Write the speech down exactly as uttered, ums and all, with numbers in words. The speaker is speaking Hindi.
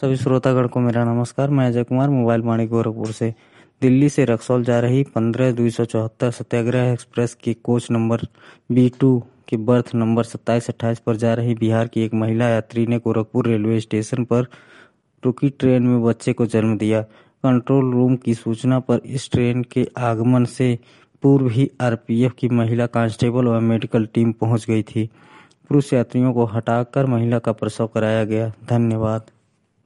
सभी श्रोतागण को मेरा नमस्कार। मैं अजय कुमार, मोबाइल वाणी गोरखपुर से। दिल्ली से रक्सौल जा रही पंद्रह दो सौ चौहत्तर सत्याग्रह एक्सप्रेस की कोच नंबर बी टू के बर्थ नंबर सत्ताईस अट्ठाईस पर जा रही बिहार की एक महिला यात्री ने गोरखपुर रेलवे स्टेशन पर रुकी ट्रेन में बच्चे को जन्म दिया। कंट्रोल रूम की सूचना पर इस ट्रेन के आगमन से पूर्व ही आरपीएफ की महिला कांस्टेबल व मेडिकल टीम पहुंच गई थी। पुरुष यात्रियों को हटाकर महिला का प्रसव कराया गया। धन्यवाद।